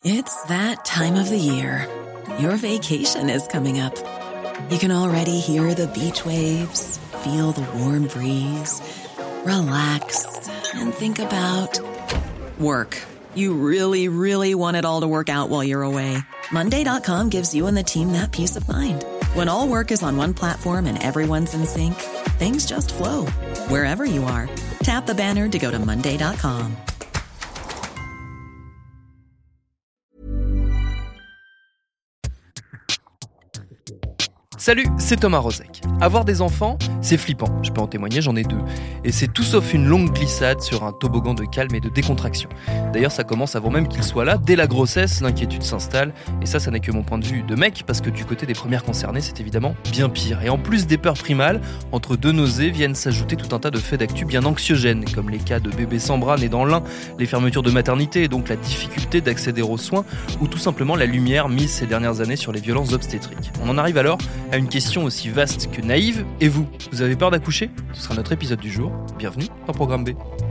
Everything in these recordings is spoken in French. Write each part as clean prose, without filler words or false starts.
It's that time of the year. Your vacation is coming up. You can already hear the beach waves, feel the warm breeze, relax, and think about work. You really, really want it all to work out while you're away. Monday.com gives you and the team that peace of mind. When all work is on one platform and everyone's in sync, things just flow. Wherever you are, tap the banner to go to Monday.com. Salut, c'est Thomas Rozek. Avoir des enfants, c'est flippant, je peux en témoigner, j'en ai 2. Et c'est tout sauf une longue glissade sur un toboggan de calme et de décontraction. D'ailleurs, ça commence avant même qu'il soit là. Dès la grossesse, l'inquiétude s'installe. Et ça n'est que mon point de vue de mec, parce que du côté des premières concernées, c'est évidemment bien pire. Et en plus des peurs primales, entre deux nausées viennent s'ajouter tout un tas de faits d'actu bien anxiogènes, comme les cas de bébés sans bras nés dans l'Ain, les fermetures de maternité et donc la difficulté d'accéder aux soins, ou tout simplement la lumière mise ces dernières années sur les violences obstétriques. On en arrive alors à une question aussi vaste que naïve. Et vous avez peur d'accoucher ? Ce sera notre épisode du jour. Bienvenue dans Programme B.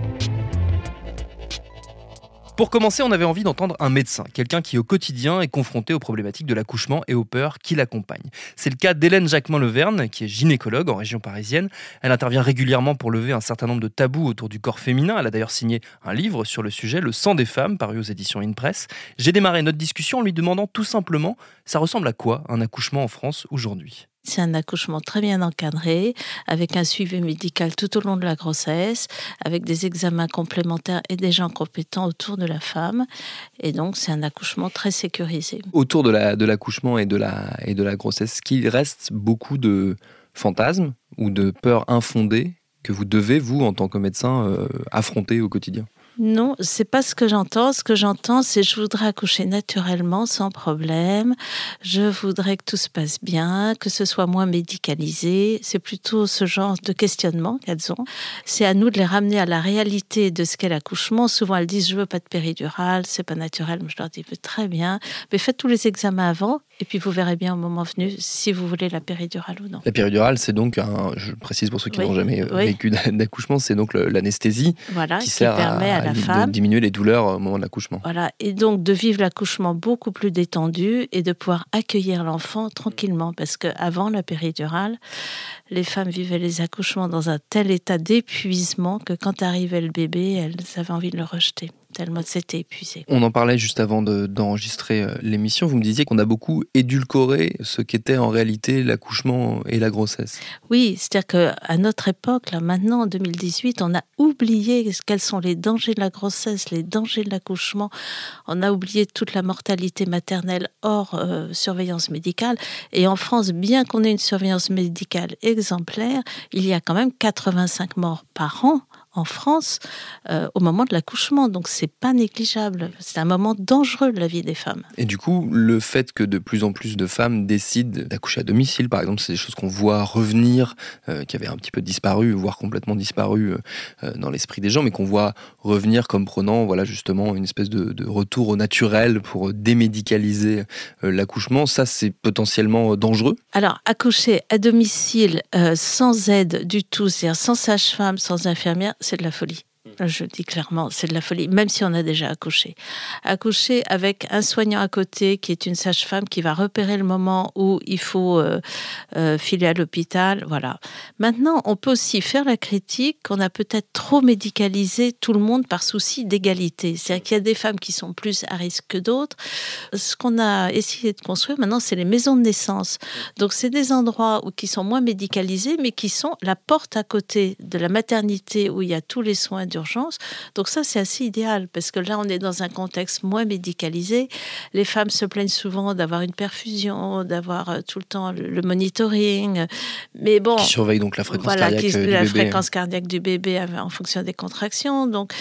Pour commencer, on avait envie d'entendre un médecin, quelqu'un qui au quotidien est confronté aux problématiques de l'accouchement et aux peurs qui l'accompagnent. C'est le cas d'Hélène Jacquemin-Leverne, qui est gynécologue en région parisienne. Elle intervient régulièrement pour lever un certain nombre de tabous autour du corps féminin. Elle a d'ailleurs signé un livre sur le sujet, Le sang des femmes, paru aux éditions InPress. J'ai démarré notre discussion en lui demandant tout simplement, ça ressemble à quoi un accouchement en France aujourd'hui ? C'est un accouchement très bien encadré, avec un suivi médical tout au long de la grossesse, avec des examens complémentaires et des gens compétents autour de la femme. Et donc, c'est un accouchement très sécurisé. Autour de l'accouchement et de la grossesse, est-ce qu'il reste beaucoup de fantasmes ou de peurs infondées que vous devez, vous, en tant que médecin, affronter au quotidien ? Non, c'est pas ce que j'entends. Ce que j'entends, c'est je voudrais accoucher naturellement, sans problème. Je voudrais que tout se passe bien, que ce soit moins médicalisé. C'est plutôt ce genre de questionnement qu'elles ont. C'est à nous de les ramener à la réalité de ce qu'est l'accouchement. Souvent, elles disent je veux pas de péridurale, c'est pas naturel. Mais je leur dis très bien, mais faites tous les examens avant. Et puis vous verrez bien au moment venu si vous voulez la péridurale ou non. La péridurale, c'est donc, je précise pour ceux qui n'ont jamais vécu d'accouchement, c'est donc l'anesthésie qui sert permet à la femme de diminuer les douleurs au moment de l'accouchement. Voilà, et donc de vivre l'accouchement beaucoup plus détendu et de pouvoir accueillir l'enfant tranquillement. Parce qu'avant la péridurale, les femmes vivaient les accouchements dans un tel état d'épuisement que quand arrivait le bébé, elles avaient envie de le rejeter. Tellement c'était épuisé. On en parlait juste avant d'enregistrer l'émission. Vous me disiez qu'on a beaucoup édulcoré ce qu'était en réalité l'accouchement et la grossesse. Oui, c'est-à-dire qu'à notre époque, là maintenant en 2018, on a oublié quels sont les dangers de la grossesse, les dangers de l'accouchement. On a oublié toute la mortalité maternelle hors surveillance médicale. Et en France, bien qu'on ait une surveillance médicale exemplaire, il y a quand même 85 morts par an en France au moment de l'accouchement. Donc, c'est pas négligeable. C'est un moment dangereux de la vie des femmes. Et du coup, le fait que de plus en plus de femmes décident d'accoucher à domicile, par exemple, c'est des choses qu'on voit revenir, qui avaient un petit peu disparu, voire complètement disparu dans l'esprit des gens, mais qu'on voit revenir comme prenant, voilà, justement, une espèce de retour au naturel pour démédicaliser l'accouchement. Ça, c'est potentiellement dangereux. Alors, accoucher à domicile sans aide du tout, c'est-à-dire sans sage-femme, sans infirmière, c'est de la folie. Je le dis clairement, c'est de la folie, même si on a déjà accouché. Accoucher avec un soignant à côté qui est une sage-femme qui va repérer le moment où il faut filer à l'hôpital, voilà. Maintenant, on peut aussi faire la critique qu'on a peut-être trop médicalisé tout le monde par souci d'égalité. C'est-à-dire qu'il y a des femmes qui sont plus à risque que d'autres. Ce qu'on a essayé de construire maintenant, c'est les maisons de naissance. Donc, c'est des endroits qui sont moins médicalisés, mais qui sont la porte à côté de la maternité où il y a tous les soins d'urgence. Donc ça, c'est assez idéal parce que là, on est dans un contexte moins médicalisé. Les femmes se plaignent souvent d'avoir une perfusion, d'avoir tout le temps le monitoring. Mais bon, qui surveille donc la fréquence cardiaque du bébé. La fréquence cardiaque du bébé en fonction des contractions. Donc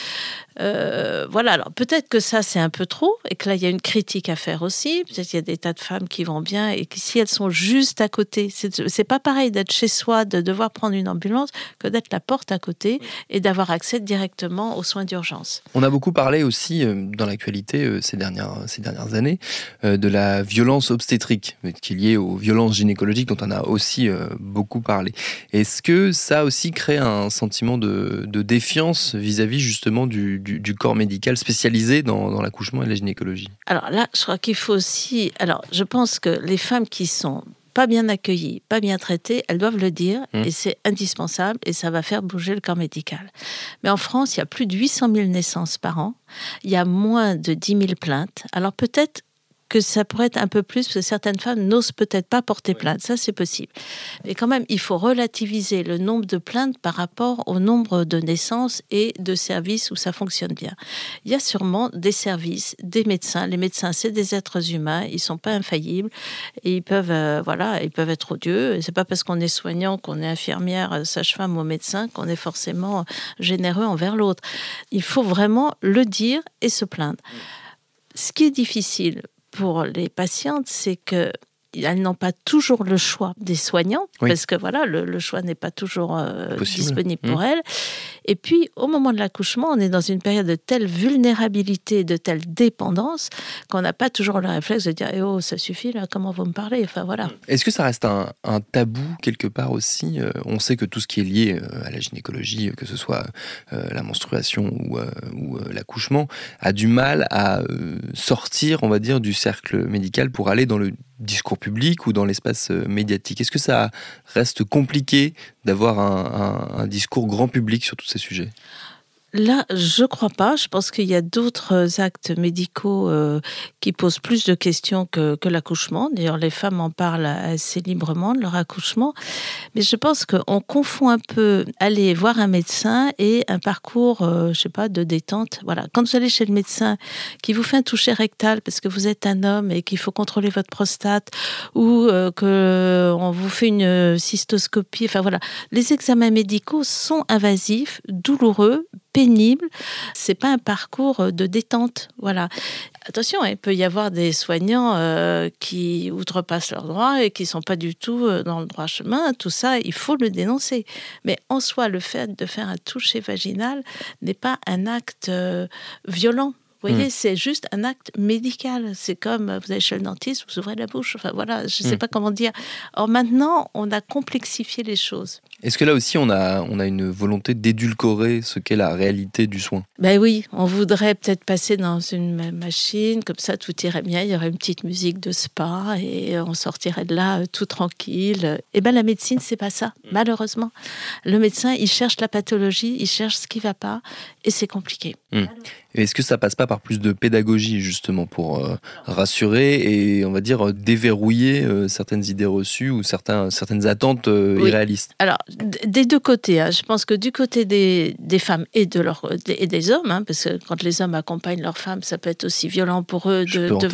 voilà, alors peut-être que ça, c'est un peu trop et que là, il y a une critique à faire aussi. Peut-être qu'il y a des tas de femmes qui vont bien et que si elles sont juste à côté, c'est pas pareil d'être chez soi, de devoir prendre une ambulance que d'être la porte à côté et d'avoir accès directement aux soins d'urgence. On a beaucoup parlé aussi dans l'actualité ces dernières années de la violence obstétrique qui est liée aux violences gynécologiques dont on a aussi beaucoup parlé. Est-ce que ça aussi crée un sentiment de défiance vis-à-vis justement du du corps médical spécialisé dans l'accouchement et la gynécologie? Alors là, je crois qu'il faut aussi... Alors, je pense que les femmes qui sont pas bien accueillies, pas bien traitées, elles doivent le dire, et c'est indispensable, et ça va faire bouger le corps médical. Mais en France, il y a plus de 800 000 naissances par an, il y a moins de 10 000 plaintes. Alors peut-être que ça pourrait être un peu plus, parce que certaines femmes n'osent peut-être pas porter plainte, ça c'est possible. Mais quand même, il faut relativiser le nombre de plaintes par rapport au nombre de naissances et de services où ça fonctionne bien. Il y a sûrement des services, des médecins. Les médecins, c'est des êtres humains, ils sont pas infaillibles et ils peuvent être odieux. Et c'est pas parce qu'on est soignant, qu'on est infirmière, sage-femme ou médecin qu'on est forcément généreux envers l'autre. Il faut vraiment le dire et se plaindre. Ce qui est difficile pour les patientes, c'est que elles n'ont pas toujours le choix des soignants, parce que voilà, le choix n'est pas toujours disponible pour elles. Et puis, au moment de l'accouchement, on est dans une période de telle vulnérabilité, de telle dépendance, qu'on n'a pas toujours le réflexe de dire « Eh oh, ça suffit, là, comment vous me parlez ?» Enfin, voilà. Est-ce que ça reste un tabou, quelque part aussi? On sait que tout ce qui est lié à la gynécologie, que ce soit la menstruation ou l'accouchement, a du mal à sortir, on va dire, du cercle médical pour aller dans le discours public ou dans l'espace médiatique. Est-ce que ça reste compliqué d'avoir un discours grand public sur tous ces sujets? Là, je crois pas. Je pense qu'il y a d'autres actes médicaux qui posent plus de questions que l'accouchement. D'ailleurs, les femmes en parlent assez librement de leur accouchement. Mais je pense qu'on confond un peu aller voir un médecin et un parcours, de détente. Voilà. Quand vous allez chez le médecin qui vous fait un toucher rectal parce que vous êtes un homme et qu'il faut contrôler votre prostate, ou qu'on vous fait une cystoscopie, enfin voilà. Les examens médicaux sont invasifs, douloureux, pénible, c'est pas un parcours de détente, voilà. Attention, il peut y avoir des soignants qui outrepassent leurs droits et qui sont pas du tout dans le droit chemin. Tout ça, il faut le dénoncer. Mais en soi, le fait de faire un toucher vaginal n'est pas un acte violent. Vous voyez, c'est juste un acte médical. C'est comme vous allez chez le dentiste, vous ouvrez la bouche. Enfin voilà, je ne sais pas comment dire. Or maintenant, on a complexifié les choses. Est-ce que là aussi, on a une volonté d'édulcorer ce qu'est la réalité du soin? Ben oui, on voudrait peut-être passer dans une machine, comme ça tout irait bien, il y aurait une petite musique de spa et on sortirait de là tout tranquille. Et ben la médecine, c'est pas ça, malheureusement. Le médecin, il cherche la pathologie, il cherche ce qui va pas et c'est compliqué. Et est-ce que ça passe pas par plus de pédagogie, justement, pour rassurer et, on va dire, déverrouiller certaines idées reçues ou certaines attentes irréalistes? Alors, des deux côtés. Je pense que du côté des femmes et des hommes, parce que quand les hommes accompagnent leurs femmes, ça peut être aussi violent pour eux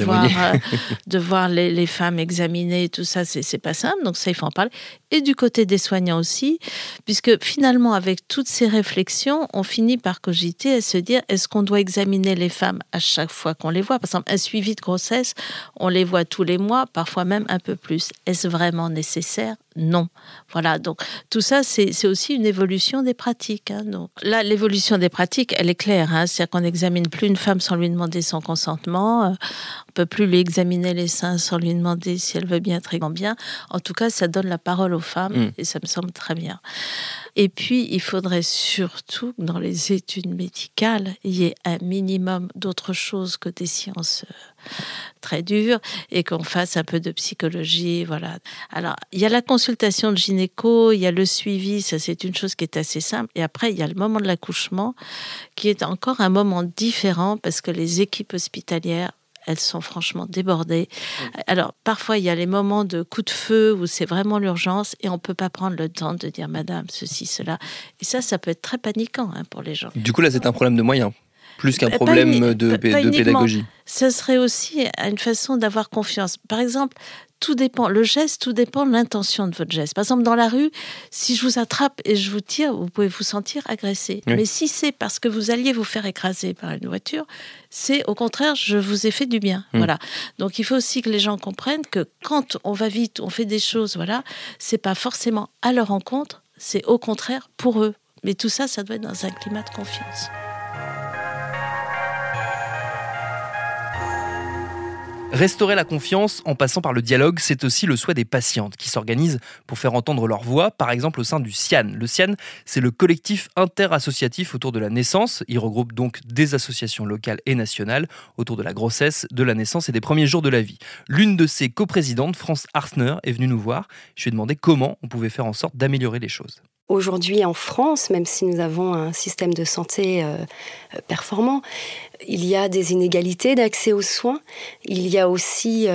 de voir les femmes examinées, tout ça, c'est pas simple. Donc ça, il faut en parler. Et du côté des soignants aussi, puisque finalement, avec toutes ces réflexions, on finit par cogiter à se dire, est-ce qu'on doit examiner les femmes à chaque fois qu'on les voit? Par exemple, un suivi de grossesse, on les voit tous les mois, parfois même un peu plus. Est-ce vraiment nécessaire? Non. Voilà, donc tout ça, c'est aussi une évolution des pratiques. Donc là, l'évolution des pratiques, elle est claire. C'est-à-dire qu'on n'examine plus une femme sans lui demander son consentement. On ne peut plus lui examiner les seins sans lui demander si elle veut bien, très bien. En tout cas, ça donne la parole aux femmes et ça me semble très bien. Et puis, il faudrait surtout que dans les études médicales, il y ait un minimum d'autre chose que des sciences très dures et qu'on fasse un peu de psychologie. Voilà. Alors, il y a la consultation de gynéco, il y a le suivi, ça c'est une chose qui est assez simple. Et après, il y a le moment de l'accouchement qui est encore un moment différent parce que les équipes hospitalières, elles sont franchement débordées. Alors, parfois, il y a les moments de coup de feu où c'est vraiment l'urgence et on ne peut pas prendre le temps de dire « Madame, ceci, cela ». Et ça peut être très paniquant pour les gens. Du coup, là, c'est un problème de moyens, plus qu'un problème de pédagogie. Ça serait aussi une façon d'avoir confiance. Par exemple, tout dépend de l'intention de votre geste. Par exemple, dans la rue, si je vous attrape et je vous tire, vous pouvez vous sentir agressé. Oui. Mais si c'est parce que vous alliez vous faire écraser par une voiture, c'est au contraire, je vous ai fait du bien. Voilà. Donc, il faut aussi que les gens comprennent que quand on va vite, on fait des choses, voilà, c'est pas forcément à leur encontre, c'est au contraire pour eux. Mais tout ça, ça doit être dans un climat de confiance. Restaurer la confiance en passant par le dialogue, c'est aussi le souhait des patientes qui s'organisent pour faire entendre leur voix, par exemple au sein du CIAN. Le CIAN, c'est le collectif interassociatif autour de la naissance. Il regroupe donc des associations locales et nationales autour de la grossesse, de la naissance et des premiers jours de la vie. L'une de ses coprésidentes, France Hartner, est venue nous voir. Je lui ai demandé comment on pouvait faire en sorte d'améliorer les choses. Aujourd'hui en France, même si nous avons un système de santé performant, il y a des inégalités d'accès aux soins. Il y a aussi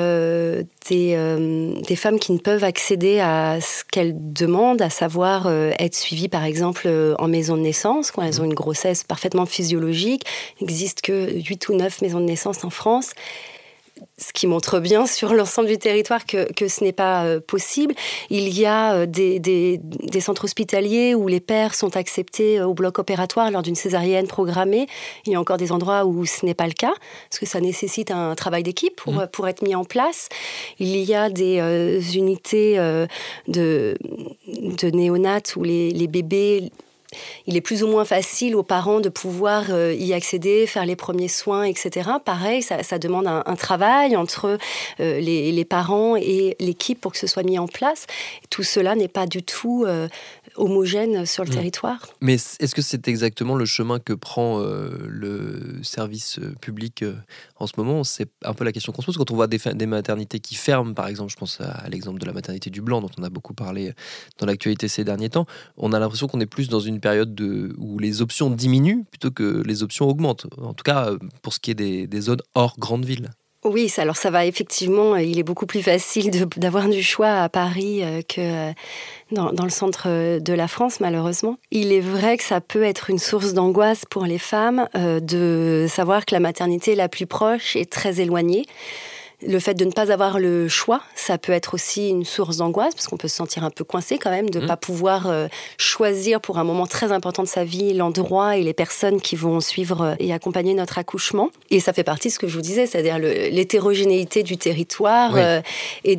des femmes qui ne peuvent accéder à ce qu'elles demandent, à savoir être suivies par exemple en maison de naissance, quand elles ont une grossesse parfaitement physiologique. Il n'existe que 8 ou 9 maisons de naissance en France. Ce qui montre bien sur l'ensemble du territoire que ce n'est pas possible. Il y a des centres hospitaliers où les pères sont acceptés au bloc opératoire lors d'une césarienne programmée. Il y a encore des endroits où ce n'est pas le cas, parce que ça nécessite un travail d'équipe pour être mis en place. Il y a des unités de néonates où les bébés... Il est plus ou moins facile aux parents de pouvoir y accéder, faire les premiers soins, etc. Pareil, ça demande un travail entre les parents et l'équipe pour que ce soit mis en place. Tout cela n'est pas du tout homogène sur le territoire. Mais est-ce que c'est exactement le chemin que prend le service public en ce moment ? C'est un peu la question qu'on se pose quand on voit des maternités qui ferment, par exemple. Je pense à l'exemple de la maternité du Blanc, dont on a beaucoup parlé dans l'actualité ces derniers temps. On a l'impression qu'on est plus dans une période où les options diminuent plutôt que les options augmentent. En tout cas, pour ce qui est des zones hors grande ville. Oui, alors ça va effectivement, il est beaucoup plus facile d'avoir du choix à Paris que dans le centre de la France, malheureusement. Il est vrai que ça peut être une source d'angoisse pour les femmes de savoir que la maternité la plus proche est très éloignée. Le fait de ne pas avoir le choix, ça peut être aussi une source d'angoisse, parce qu'on peut se sentir un peu coincé quand même, de ne pas pouvoir choisir pour un moment très important de sa vie l'endroit et les personnes qui vont suivre et accompagner notre accouchement. Et ça fait partie de ce que je vous disais, c'est-à-dire l'hétérogénéité du territoire et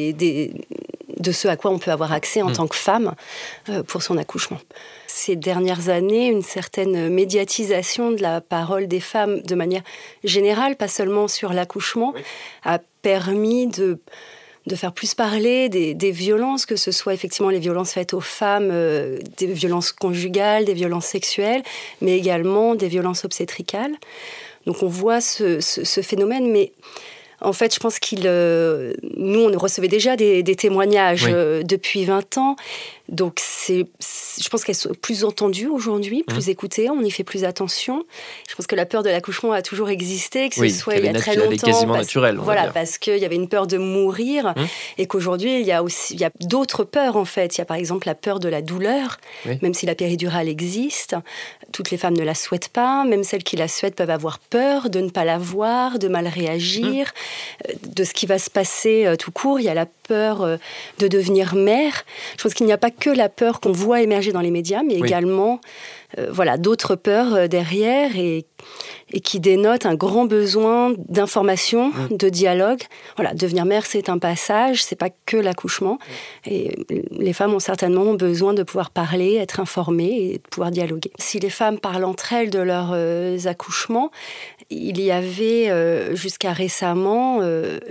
de ce à quoi on peut avoir accès en tant que femme pour son accouchement. Ces dernières années, une certaine médiatisation de la parole des femmes de manière générale, pas seulement sur l'accouchement, a permis de faire plus parler des violences, que ce soit effectivement les violences faites aux femmes, des violences conjugales, des violences sexuelles, mais également des violences obstétricales. Donc on voit ce phénomène, mais... En fait, je pense nous, on recevait déjà des témoignages depuis 20 ans. Donc, je pense qu'elles sont plus entendues aujourd'hui, plus écoutées. On y fait plus attention. Je pense que la peur de l'accouchement a toujours existé, que ce soit il y a très longtemps. Elle est quasiment naturelle. Voilà, parce qu'il y avait une peur de mourir et qu'aujourd'hui, il y a d'autres peurs, en fait. Il y a par exemple la peur de la douleur, même si la péridurale existe. Toutes les femmes ne la souhaitent pas. Même celles qui la souhaitent peuvent avoir peur de ne pas l'avoir, de mal réagir. De ce qui va se passer tout court. Il y a la peur de devenir mère. Je pense qu'il n'y a pas que la peur qu'on voit émerger dans les médias, mais également d'autres peurs derrière et qui dénotent un grand besoin d'information, de dialogue. Voilà, devenir mère, c'est un passage, c'est pas que l'accouchement. Et les femmes ont certainement besoin de pouvoir parler, être informées et de pouvoir dialoguer. Si les femmes parlent entre elles de leurs accouchements, il y avait jusqu'à récemment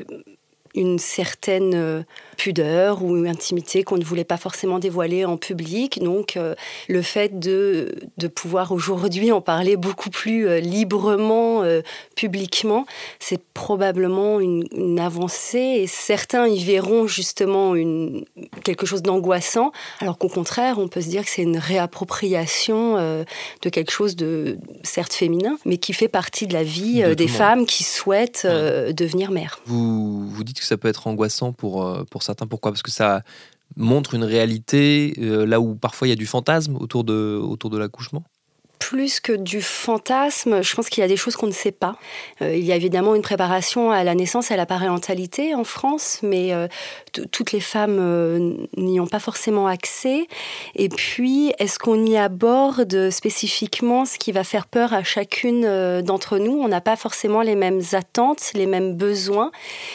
une certaine pudeur ou intimité qu'on ne voulait pas forcément dévoiler en public. Donc, le fait de pouvoir aujourd'hui en parler beaucoup plus librement, publiquement, c'est probablement une avancée. Et certains y verront justement quelque chose d'angoissant, alors qu'au contraire, on peut se dire que c'est une réappropriation de quelque chose de, certes féminin, mais qui fait partie de la vie des femmes qui souhaitent devenir mères. Vous dites que ça peut être angoissant pour certains. Pourquoi ? Parce que ça montre une réalité là où parfois il y a du fantasme autour de l'accouchement ? Plus que du fantasme, je pense qu'il y a des choses qu'on ne sait pas. Il y a évidemment une préparation à la naissance et à la parentalité en France, mais toutes les femmes n'y ont pas forcément accès. Et puis, est-ce qu'on y aborde spécifiquement ce qui va faire peur à chacune d'entre nous ? On n'a pas forcément les mêmes attentes, les mêmes besoins.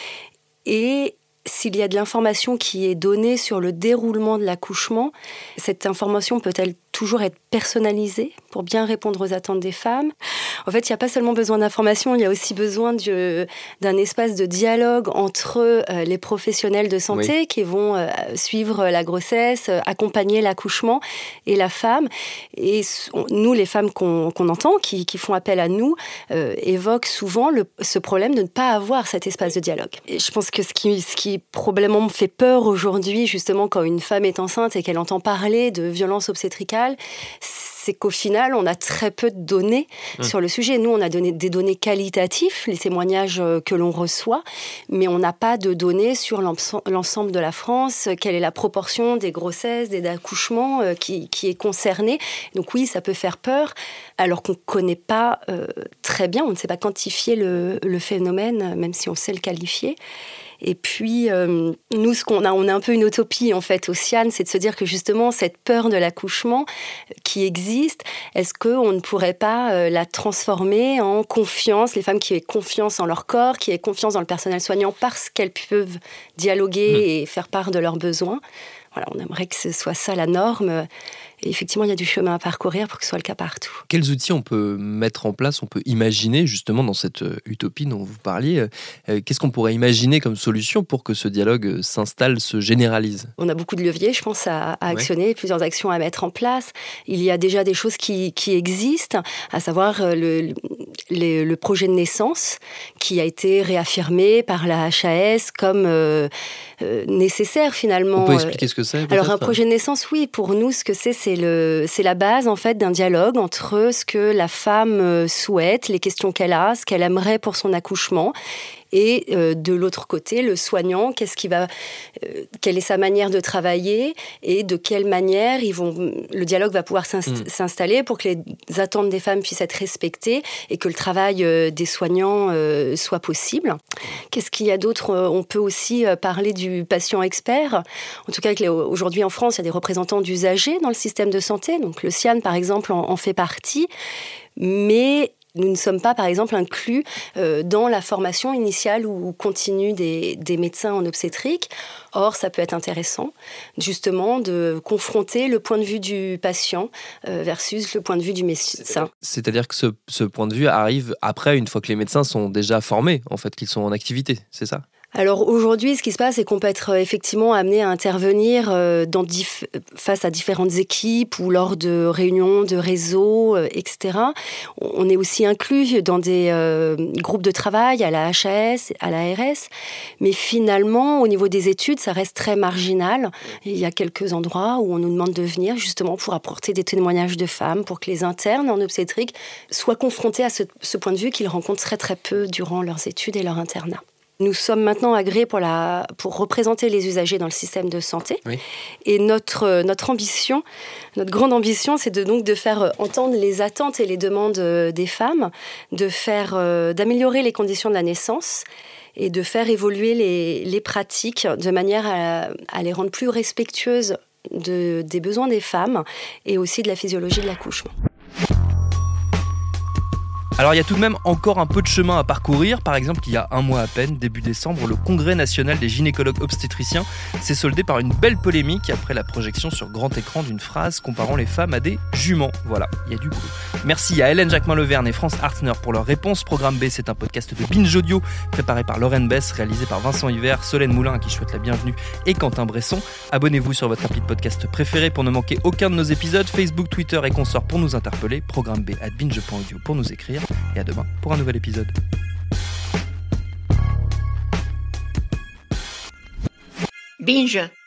Et s'il y a de l'information qui est donnée sur le déroulement de l'accouchement, cette information peut-elle toujours être personnalisé pour bien répondre aux attentes des femmes. En fait, il n'y a pas seulement besoin d'information, il y a aussi besoin d'un espace de dialogue entre les professionnels de santé qui vont suivre la grossesse, accompagner l'accouchement et la femme. Et nous, les femmes qu'on entend, qui font appel à nous, évoquent souvent ce problème de ne pas avoir cet espace de dialogue. Et je pense que ce qui probablement me fait peur aujourd'hui, justement, quand une femme est enceinte et qu'elle entend parler de violences obstétricales, c'est qu'au final, on a très peu de données sur le sujet. Nous, on a des données qualitatives, les témoignages que l'on reçoit, mais on n'a pas de données sur l'ensemble de la France, quelle est la proportion des grossesses, des accouchements qui est concernée. Donc oui, ça peut faire peur, alors qu'on ne connaît pas très bien, on ne sait pas quantifier le phénomène, même si on sait le qualifier. Et puis, nous, on a un peu une utopie, en fait, au CIAN, c'est de se dire que justement, cette peur de l'accouchement qui existe, est-ce qu'on ne pourrait pas la transformer en confiance, les femmes qui aient confiance en leur corps, qui aient confiance dans le personnel soignant parce qu'elles peuvent dialoguer et faire part de leurs besoins. Voilà, on aimerait que ce soit ça la norme. Et effectivement, il y a du chemin à parcourir pour que ce soit le cas partout. Quels outils on peut mettre en place, on peut imaginer justement dans cette utopie dont vous parliez? Qu'est-ce qu'on pourrait imaginer comme solution pour que ce dialogue s'installe, se généralise? On a beaucoup de leviers, je pense, à actionner, plusieurs actions à mettre en place. Il y a déjà des choses qui existent, à savoir le projet de naissance qui a été réaffirmé par la HAS comme nécessaire finalement. On peut expliquer ce que c'est? Alors un projet de naissance, oui, pour nous, ce que c'est la base en fait d'un dialogue entre ce que la femme souhaite, les questions qu'elle a, ce qu'elle aimerait pour son accouchement. Et de l'autre côté, le soignant, quelle est sa manière de travailler et de quelle manière le dialogue va pouvoir s'installer pour que les attentes des femmes puissent être respectées et que le travail des soignants soit possible. Qu'est-ce qu'il y a d'autre? On peut aussi parler du patient expert. En tout cas, aujourd'hui en France, il y a des représentants d'usagers dans le système de santé. Donc le CIAN, par exemple, en fait partie. Mais nous ne sommes pas, par exemple, inclus dans la formation initiale ou continue des médecins en obstétrique. Or, ça peut être intéressant, justement, de confronter le point de vue du patient versus le point de vue du médecin. C'est-à-dire que ce point de vue arrive après, une fois que les médecins sont déjà formés, en fait, qu'ils sont en activité, c'est ça ? Alors aujourd'hui, ce qui se passe, c'est qu'on peut être effectivement amené à intervenir face à différentes équipes ou lors de réunions de réseaux, etc. On est aussi inclus dans des groupes de travail à la HAS, à l'ARS, mais finalement, au niveau des études, ça reste très marginal. Il y a quelques endroits où on nous demande de venir justement pour apporter des témoignages de femmes, pour que les internes en obstétrique soient confrontés à ce point de vue qu'ils rencontrent très très peu durant leurs études et leur internat. Nous sommes maintenant agréés pour représenter les usagers dans le système de santé. Oui. Et notre ambition, notre grande ambition, c'est de faire entendre les attentes et les demandes des femmes, d'améliorer les conditions de la naissance et de faire évoluer les pratiques de manière à les rendre plus respectueuses des besoins des femmes et aussi de la physiologie de l'accouchement. Alors il y a tout de même encore un peu de chemin à parcourir. Par exemple, il y a un mois à peine, début décembre, le Congrès national des gynécologues obstétriciens s'est soldé par une belle polémique après la projection sur grand écran d'une phrase comparant les femmes à des juments. Voilà, il y a du boulot. Merci à Hélène Jacquemin-Leverne et France Hartner pour leur réponse. Programme B, c'est un podcast de Binge Audio préparé par Lorraine Bess, réalisé par Vincent Hiver, Solène Moulin à qui je souhaite la bienvenue et Quentin Bresson. Abonnez-vous sur votre appli de podcast préféré pour ne manquer aucun de nos épisodes. Facebook, Twitter et consorts pour nous interpeller. Programme B@binge.audio pour nous écrire. Et à demain pour un nouvel épisode. Binge.